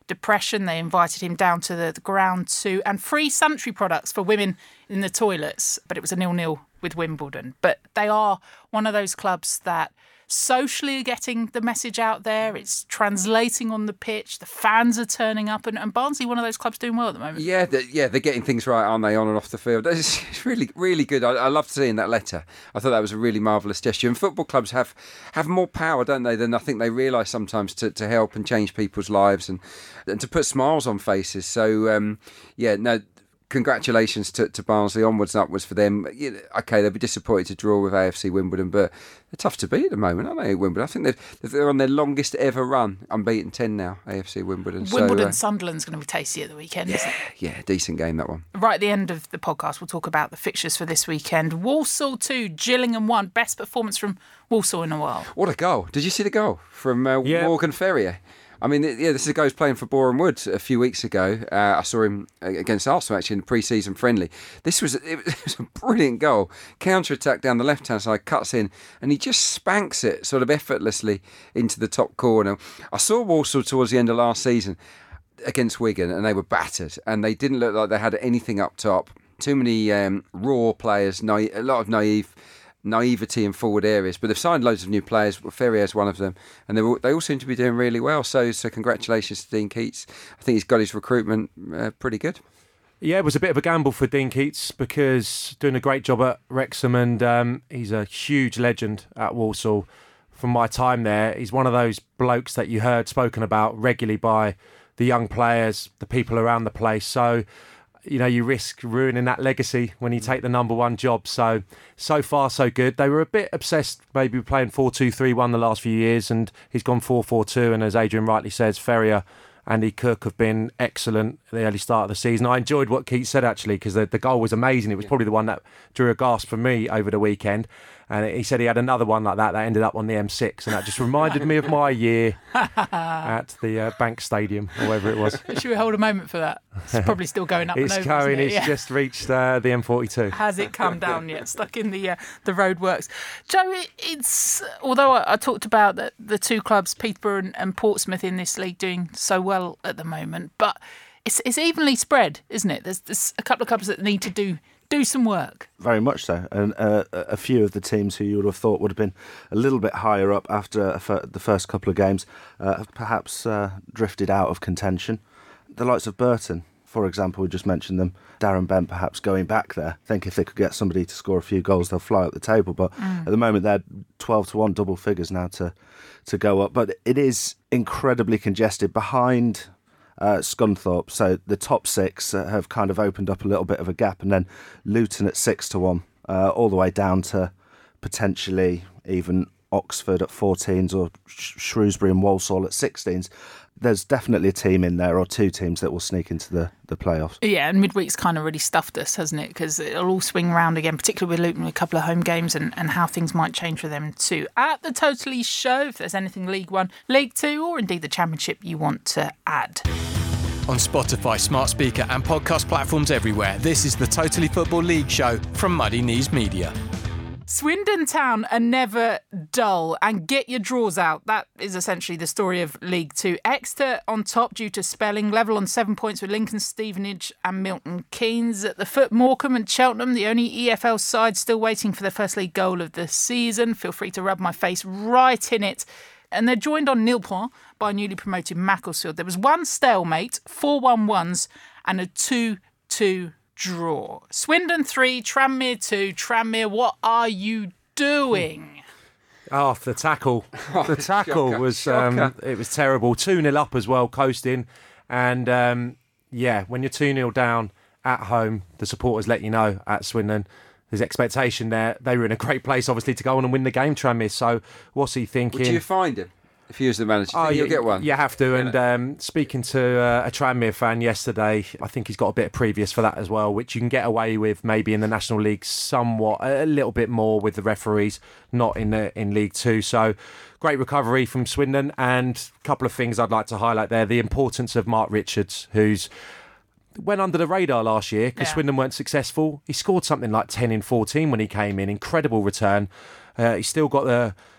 depression. They invited him down to the, the ground too, and free sanitary products for women in the toilets. But it was a nil-nil with Wimbledon. But they are one of those clubs that socially are getting the message out there. It's translating on the pitch. The fans are turning up, and, and Barnsley, one of those clubs doing well at the moment. Yeah, they're, yeah, they're getting things right, aren't they, on and off the field? It's, it's really, really good. I, I loved seeing that letter. I thought that was a really marvellous gesture. And football clubs have, have more power, don't they, than I think they realise sometimes to, to help and change people's lives and and to put smiles on faces. So, um, yeah, no. Congratulations to, to Barnsley, onwards and upwards for them. You know, okay, they'll be disappointed to draw with A F C Wimbledon, but they're tough to beat at the moment, aren't they, Wimbledon? I think they've, they're on their longest ever run, unbeaten ten now, A F C Wimbledon. Wimbledon, so, uh, Sunderland's going to be tasty at the weekend, yeah, isn't it? Yeah, decent game, that one. Right at the end of the podcast, we'll talk about the fixtures for this weekend. Walsall two, Gillingham one. Best performance from Walsall in a while. What a goal. Did you see the goal from uh, yeah. Morgan Ferrier? I mean, yeah, this is a guy who's playing for Boreham Wood a few weeks ago. Uh, I saw him against Arsenal, actually, in the pre-season friendly. This was, it was a brilliant goal. Counter-attack down the left-hand side, cuts in, and he just spanks it sort of effortlessly into the top corner. I saw Walsall towards the end of last season against Wigan, and they were battered, and they didn't look like they had anything up top. Too many um, raw players, naive, a lot of naive naivety in forward areas, but they've signed loads of new players. Ferrier's one of them, and all, they all seem to be doing really well. So, so congratulations to Dean Keats. I think he's got his recruitment uh, pretty good. Yeah, it was a bit of a gamble for Dean Keats because doing a great job at Wrexham, and um, he's a huge legend at Walsall. From my time there, he's one of those blokes that you heard spoken about regularly by the young players, the people around the place. So, you know, you risk ruining that legacy when you take the number one job. So, so far, so good. They were a bit obsessed maybe playing four two three one the last few years, and he's gone four four two. And as Adrian rightly says, Ferrier, Andy Cook have been excellent at the early start of the season. I enjoyed what Keith said, actually, because the, the goal was amazing. It was probably the one that drew a gasp for me over the weekend. And he said he had another one like that that ended up on the M six, and that just reminded me of my year at the uh, Bank Stadium, or wherever it was. Should we hold a moment for that? It's probably still going up It's and over, going, isn't it? it's Yeah. just reached uh, the M forty-two. Has it come down yet? Stuck in the uh, the roadworks. Joe, it, it's although I, I talked about the, the two clubs, Peterborough and, and Portsmouth, in this league doing so well at the moment, but it's it's evenly spread, isn't it? There's, there's a couple of clubs that need to do do some work. Very much so. And uh, a few of the teams who you would have thought would have been a little bit higher up after the first couple of games uh, have perhaps uh, drifted out of contention. The likes of Burton, for example, we just mentioned them. Darren Bent perhaps going back there. I think if they could get somebody to score a few goals, they'll fly up the table. But mm. at the moment, they're twelve to one, double figures now to, to go up. But it is incredibly congested behind Uh, Scunthorpe, so the top six uh, have kind of opened up a little bit of a gap, and then Luton at six to one, uh, all the way down to potentially even Oxford at fourteens or Sh- Shrewsbury and Walsall at sixteens. There's definitely a team in there, or two teams, that will sneak into the, the playoffs. Yeah, and midweek's kind of really stuffed us, hasn't it? Because it'll all swing round again, particularly with Luton with a couple of home games, and, and how things might change for them too. At the Totally Show, if there's anything League One, League Two, or indeed the Championship you want to add. On Spotify, smart speaker and podcast platforms everywhere, this is the Totally Football League Show from Muddy Knees Media. Swindon Town are never dull, and get your draws out. That is essentially the story of League Two. Exeter on top due to spelling, level on seven points with Lincoln, Stevenage and Milton Keynes. At the foot, Morecambe and Cheltenham, the only E F L side still waiting for the first league goal of the season. Feel free to rub my face right in it. And they're joined on nil point by newly promoted Macclesfield. There was one stalemate, four one ones and a two two draw. Swindon three, Tranmere two. Tranmere, what are you doing? Oh, the tackle. The tackle Shocker, was shocker. um, it was terrible. two nil up as well, coasting. And um, yeah, when you're two nil down at home, the supporters let you know at Swindon. There's expectation there. They were in a great place, obviously, to go on and win the game, Tranmere. So what's he thinking? Would you find him if he was the manager? Do you Oh, think you, you'll get one? You have to. And um, speaking to uh, a Tranmere fan yesterday, I think he's got a bit of previous for that as well, which you can get away with maybe in the National League somewhat, a little bit more with the referees, not in the, in League Two. So great recovery from Swindon. And a couple of things I'd like to highlight there. The importance of Mark Richards, who's went under the radar last year because Yeah. Swindon weren't successful. He scored something like ten in fourteen when he came in. Incredible return. Uh, he's still got the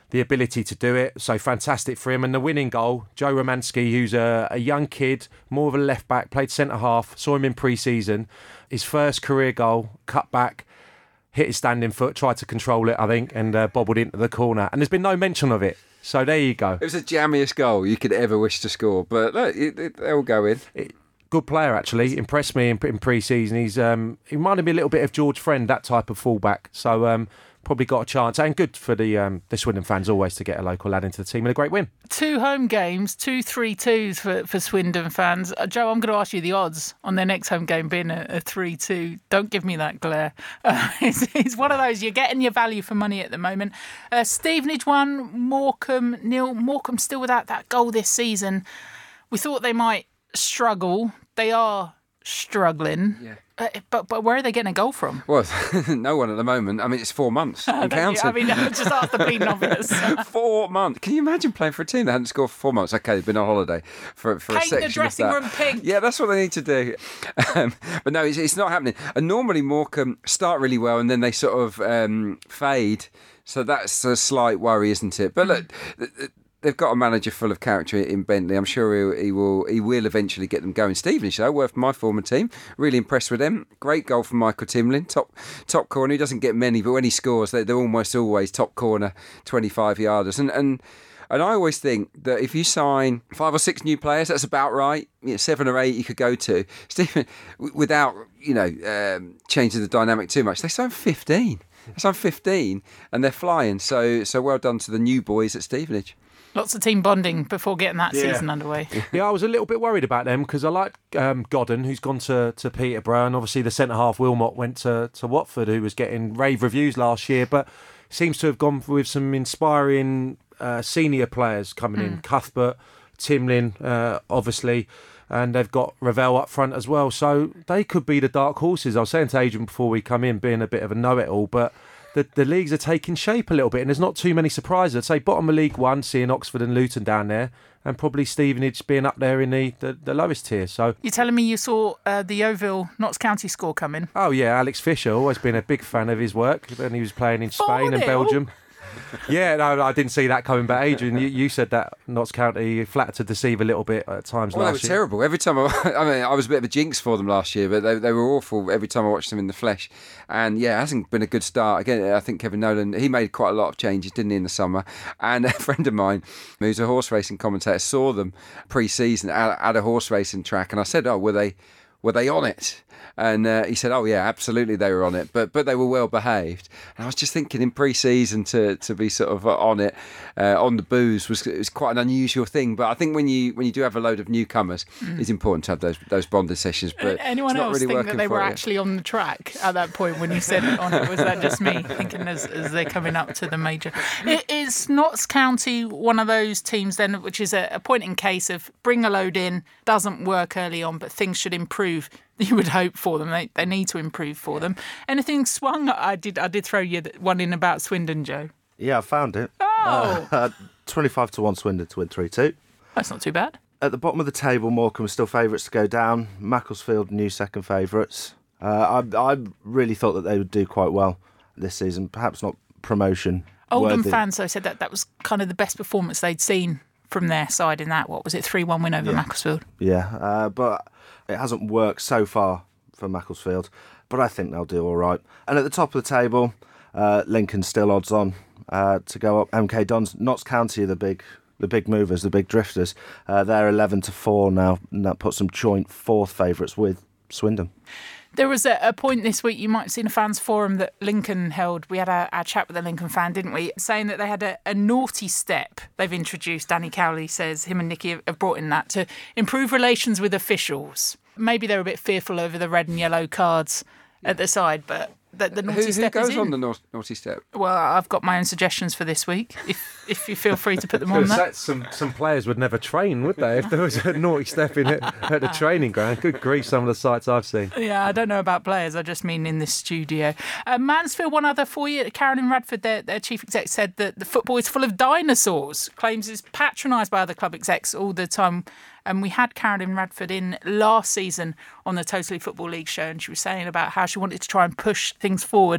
the ability to do it. So fantastic for him. And the winning goal, Joe Romanski, who's a, a young kid, more of a left back, played centre half, saw him in pre-season. His first career goal, cut back, hit his standing foot, tried to control it, I think, and uh, bobbled into the corner. And there's been no mention of it. So there you go. It was the jammiest goal you could ever wish to score. But look, it, it, they'll go in. It, Good player, actually. Impressed me in, in pre-season. He's um, he reminded me a little bit of George Friend, that type of fullback. So um, probably got a chance. And good for the um, the Swindon fans always to get a local lad into the team and a great win. Two home games, two three twos for, for Swindon fans. Uh, Joe, I'm going to ask you the odds on their next home game being a, a three two. Don't give me that glare. Uh, it's, it's one of those, you're getting your value for money at the moment. Uh, Stevenage won, Morecambe nil. Morecambe still without that goal this season. We thought they might struggle. They are struggling. Yeah. Uh, but but where are they getting a goal from? Well, no one at the moment. I mean, it's four months and counting. I mean, just ask the bleeding obvious. Four months. Can you imagine playing for a team that hadn't scored for four months? Okay, they've been on holiday for, for a Paint section the dressing of that. room pink. Yeah, that's what they need to do. Um, but no, it's, it's not happening. And normally Morecambe start really well and then they sort of um, fade. So that's a slight worry, isn't it? But look, they've got a manager full of character in Bentley. I'm sure he, he will he will eventually get them going. Stevenage, though, worth my former team. Really impressed with them. Great goal from Michael Timlin. Top top corner. He doesn't get many, but when he scores, they're, they're almost always top corner, twenty-five yarders. And and and I always think that if you sign five or six new players, that's about right. You know, seven or eight you could go to. Stephen, without you know um, changing the dynamic too much, they signed fifteen. They signed fifteen, and they're flying. So so well done to the new boys at Stevenage. Lots of team bonding before getting that Yeah. season underway. Yeah, I was a little bit worried about them because I like um, Godden, who's gone to, to Peterborough, and obviously the centre-half Wilmot went to, to Watford, who was getting rave reviews last year, but seems to have gone with some inspiring uh, senior players coming in. Cuthbert, Timlin, uh, obviously, and they've got Ravel up front as well. So they could be the dark horses. I was saying to Adrian before we come in, being a bit of a know-it-all, but the, the leagues are taking shape a little bit and there's not too many surprises. I'd say bottom of League One, seeing Oxford and Luton down there, and probably Stevenage being up there in the, the, the lowest tier. So You're telling me you saw uh, the Yeovil Notts County score come in? Oh yeah, Alex Fisher, always been a big fan of his work when he was playing in Spain and four nil? Belgium. Yeah, no, I didn't see that coming. But Adrian, you, you said that Notts County flattered to deceive a little bit at times Well, they were last year. terrible. Every time I, I mean, I was a bit of a jinx for them last year, but they, they were awful every time I watched them in the flesh. And yeah, it hasn't been a good start. Again, I think Kevin Nolan, he made quite a lot of changes, didn't he, in the summer? And a friend of mine, who's a horse racing commentator, saw them pre-season at, at a horse racing track, and I said, "Oh, were they, were they on it?" And uh, he said, "Oh yeah, absolutely, they were on it, but but they were well behaved." And I was just thinking, in pre-season to to be sort of on it, uh, on the booze was was quite an unusual thing. But I think when you when you do have a load of newcomers, mm. it's important to have those those bonded sessions. But anyone it's not else really think working that they for were it. actually on the track at that point when you said on it? Was that just me thinking as, as they're coming up to the major? It, is Notts County one of those teams then, which is a, a point in case of bring a load in, doesn't work early on, but things should improve? You would hope for them. They they need to improve for them. Anything swung? I did I did throw you one in about Swindon, Joe. Yeah, I found it. Oh, Uh, twenty-five to one Swindon to win three two. that's not too bad. At the bottom of the table, Morecambe are still favourites to go down. Macclesfield, new second favourites. Uh, I, I really thought that they would do quite well this season. Perhaps not promotion Oldham worthy. fans though said that that was kind of the best performance they'd seen from their side in that. What was it? three one win over Yeah. Macclesfield. Yeah, uh, but it hasn't worked so far for Macclesfield. But I think they'll do all right. And at the top of the table, uh, Lincoln's still odds on uh, to go up. M K Dons, Notts County are the big, the big movers, the big drifters. Uh, they're eleven to four now, and that puts them joint fourth favourites with Swindon. There was a, a point this week, you might have seen a fans forum that Lincoln held. We had our, our chat with a Lincoln fan, didn't we? Saying that they had a, a naughty step they've introduced. Danny Cowley says him and Nicky have, have brought in that to improve relations with officials. Maybe they're a bit fearful over the red and yellow cards at the side, but the, the naughty Who, who step goes is in. on the naughty, naughty step? Well, I've got my own suggestions for this week. If if you feel free to put them on Because there. that's some, some players would never train, would they? If there was a naughty step in it at the training ground. Good grief, some of the sites I've seen. Yeah, I don't know about players. I just mean in this studio. Uh, Mansfield, one other for you. Carolyn Radford, their, their chief exec, said that the football is full of dinosaurs. Claims is patronised by other club execs all the time. And we had Carolyn Radford in last season on the Totally Football League show, and she was saying about how she wanted to try and push things forward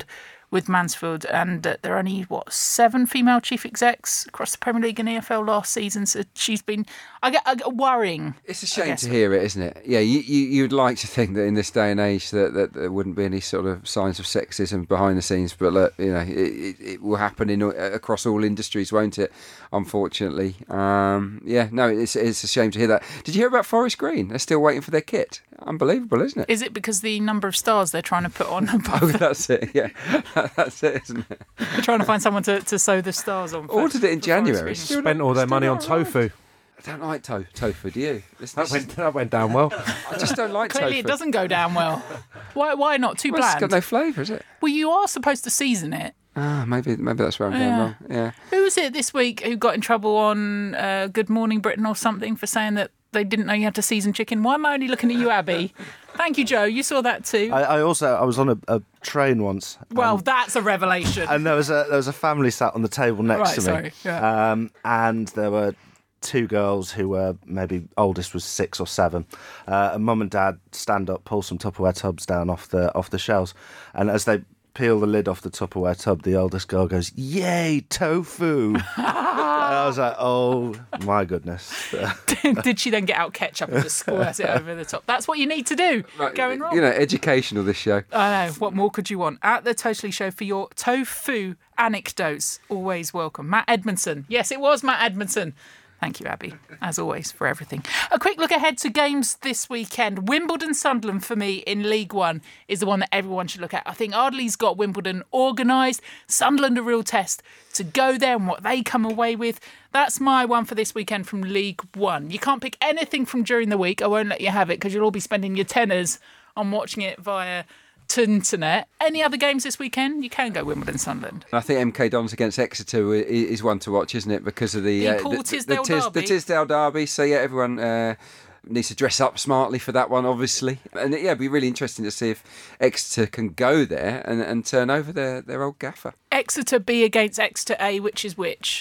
with Mansfield, and uh, there are only, what, seven female chief execs across the Premier League and E F L last season, so she's been, I get, I get worrying. It's a shame to hear it, isn't it? Yeah, you, you, you'd like to think that in this day and age that, that there wouldn't be any sort of signs of sexism behind the scenes, but look, you know, it, it, it will happen in across all industries, won't it? Unfortunately. Um, yeah, no, it's, it's a shame to hear that. Did you hear about Forest Green? They're still waiting for their kit. Unbelievable, isn't it? Is it because the number of stars they're trying to put on above? Oh, that's it, yeah. That's it, isn't it? They're trying to find someone to, to sew the stars on. For, Ordered it in January. Spent all their money on tofu. I don't like to- tofu, do you? This, That this went, is, that went down well. I just don't like Clearly tofu. it doesn't go down well. Why Why not? Too Well, it's bland? got no flavour, is it? Well, you are supposed to season it. Ah, maybe maybe that's where I'm going Yeah. wrong. Yeah. Who was it this week who got in trouble on uh, Good Morning Britain or something for saying that they didn't know you had to season chicken? Why am I only looking at you, Abby? Thank you, Joe. You saw that too. I, I also I was on a, a train once. well, and, that's a revelation. and there was a there was a family sat on the table next Right, to me. sorry, yeah. Um, and there were two girls who were maybe oldest was six or seven. Uh, and mum and dad stand up, pull some Tupperware tubs down off the off the shelves, and as they peel the lid off the Tupperware tub, the oldest girl goes, "Yay, tofu!" And I was like, "Oh my goodness!" Did she then get out ketchup and just squirt it over the top? That's what you need to do. Right, Going wrong. You know, educational, this show. I know. What more could you want? At the Totally Show for your tofu anecdotes. Always welcome. Matt Edmondson. Yes, it was Matt Edmondson. Thank you, Abby, as always, for everything. A quick look ahead to games this weekend. Wimbledon-Sunderland, for me, in League One, is the one that everyone should look at. I think Ardley's got Wimbledon organised. Sunderland, a real test to go there and what they come away with. That's my one for this weekend from League One. You can't pick anything from during the week. I won't let you have it because you'll all be spending your tenors on watching it via internet. Any other games this weekend? You can go Wimbledon-Sunderland. I think M K Dons against Exeter i- is one to watch, isn't it? Because of the The uh, Paul the, Tisdale the, Tis- derby. the Tisdale derby. So yeah, everyone uh, needs to dress up smartly for that one, obviously. And yeah, it'd be really interesting to see if Exeter can go there and, and turn over their, their old gaffer. Exeter B against Exeter A, which is which?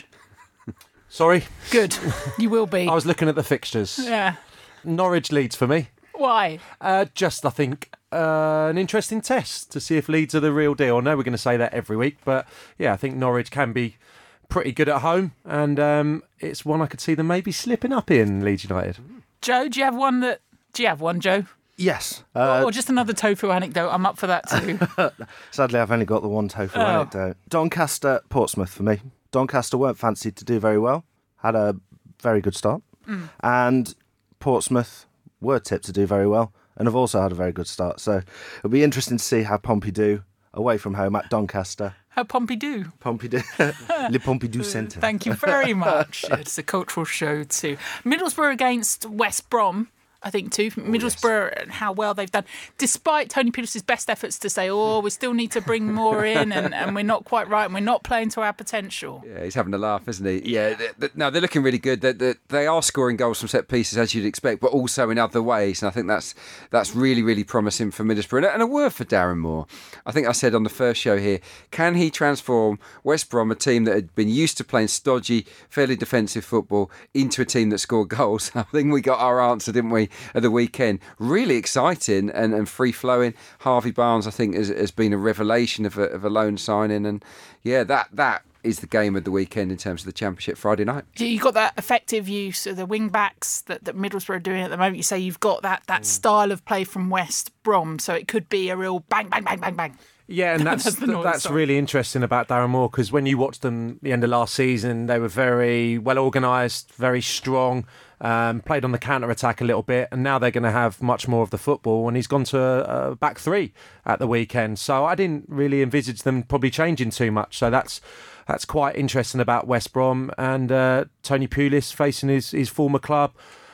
Sorry, Good. You will be. I was looking at the fixtures. Yeah. Norwich Leeds for me. Why? Uh, just, I think, uh, an interesting test to see if Leeds are the real deal. I know we're going to say that every week, but yeah, I think Norwich can be pretty good at home, and um, it's one I could see them maybe slipping up in, Leeds United. Joe, do you have one that... Do you have one, Joe? Yes. Uh, or just another tofu anecdote? I'm up for that too. Sadly, I've only got the one tofu Oh. anecdote. Doncaster, Portsmouth for me. Doncaster weren't fancied to do very well. Had a very good start. Mm. And Portsmouth were tipped to do very well and have also had a very good start. So it'll be interesting to see how Pompey do away from home at Doncaster. How Pompey-do. Pompidou, Le Pompidou Centre. Thank you very much. It's a cultural show too. Middlesbrough against West Brom. I think too. Middlesbrough and how well they've done. Despite Tony Pulis' best efforts to say, oh, we still need to bring more in and, and we're not quite right and we're not playing to our potential. Yeah, he's having a laugh, isn't he? Yeah, they, they, no, they're looking really good. They, they, they are scoring goals from set pieces, as you'd expect, but also in other ways. And I think that's that's really, really promising for Middlesbrough. And a word for Darren Moore. I think I said on the first show here, can he transform West Brom, a team that had been used to playing stodgy, fairly defensive football, into a team that scored goals? I think we got our answer, didn't we, at the weekend? Really exciting and, and free-flowing. Harvey Barnes, I think, has, has been a revelation of a, of a loan signing. And yeah, that that is the game of the weekend in terms of the Championship Friday night. You've got that effective use of the wing-backs that, that Middlesbrough are doing at the moment. You say you've got that, that style of play from West Brom, so it could be a real bang, bang, bang, bang, bang. Yeah, and that's That's the noise, that's sorry. really interesting about Darren Moore, because when you watched them the end of last season, they were very well organised, very strong, um, played on the counter-attack a little bit, and now they're going to have much more of the football, and he's gone to a, a back three at the weekend. So I didn't really envisage them probably changing too much. So that's that's quite interesting about West Brom, and uh, Tony Pulis facing his, his former club.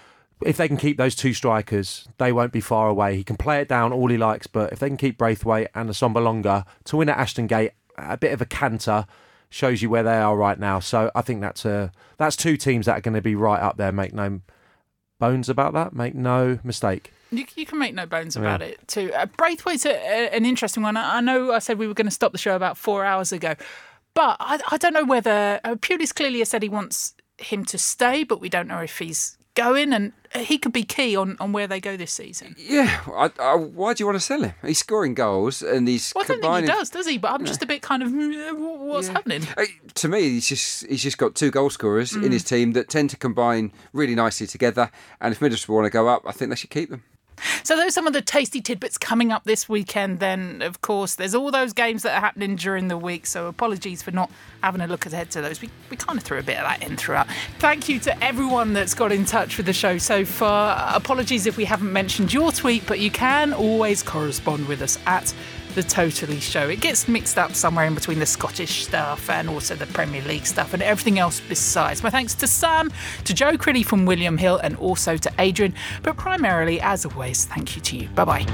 If they can keep those two strikers, they won't be far away. He can play it down all he likes, but if they can keep Braithwaite and Assombalonga to win at Ashton Gate, a bit of a canter, shows you where they are right now. So I think that's a, that's two teams that are going to be right up there. Make no bones about that. Make no mistake. You, you can make no bones about yeah. it too. Uh, Braithwaite's a, a, an interesting one. I, I know I said we were going to stop the show about four hours ago, but I, I don't know whether uh, Pulis clearly has said he wants him to stay, but we don't know if he's going, and he could be key on, on where they go this season. Yeah, I, I, why do you want to sell him? He's scoring goals and he's well, I don't combining... think he does, does he? But I'm just a bit kind of, what's yeah. happening? Uh, to me, he's just he's just got two goal scorers Mm. in his team that tend to combine really nicely together. And if Middlesbrough want to go up, I think they should keep them. So those are some of the tasty tidbits coming up this weekend. Then, of course, there's all those games that are happening during the week. So apologies for not having a look ahead to those. We, we kind of threw a bit of that in throughout. Thank you to everyone that's got in touch with the show so far. Apologies if we haven't mentioned your tweet, but you can always correspond with us at The Totally Show. It gets mixed up somewhere in between the Scottish stuff and also the Premier League stuff and everything else besides. My thanks to Sam, to Joe Crilly from William Hill, and also to Adrian. But primarily, as always, thank you to you. Bye-bye.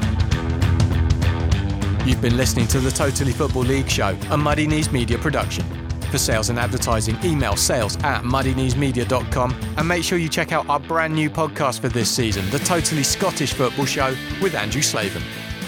You've been listening to the Totally Football League Show, a Muddy Knees Media production. For sales and advertising, email sales at muddy knees media dot com, and make sure you check out our brand new podcast for this season, The Totally Scottish Football Show with Andrew Slaven.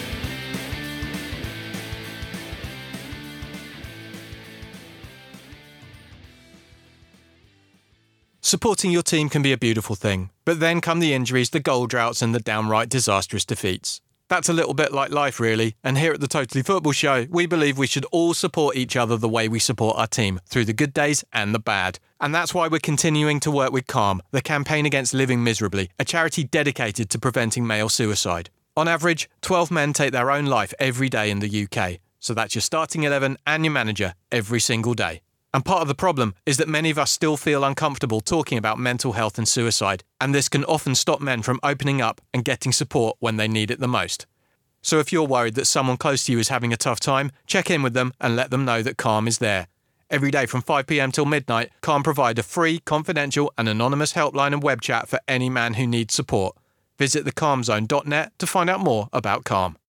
Supporting your team can be a beautiful thing, but then come the injuries, the goal droughts and the downright disastrous defeats. That's a little bit like life, really, and here at the Totally Football Show, we believe we should all support each other the way we support our team, through the good days and the bad. And that's why we're continuing to work with Calm, the campaign against living miserably, a charity dedicated to preventing male suicide. On average, twelve men take their own life every day in the U K, so that's your starting eleven and your manager every single day. And part of the problem is that many of us still feel uncomfortable talking about mental health and suicide, and this can often stop men from opening up and getting support when they need it the most. So if you're worried that someone close to you is having a tough time, check in with them and let them know that Calm is there. Every day from five p m till midnight, Calm provide a free, confidential and anonymous helpline and web chat for any man who needs support. Visit the calm zone dot net to find out more about Calm.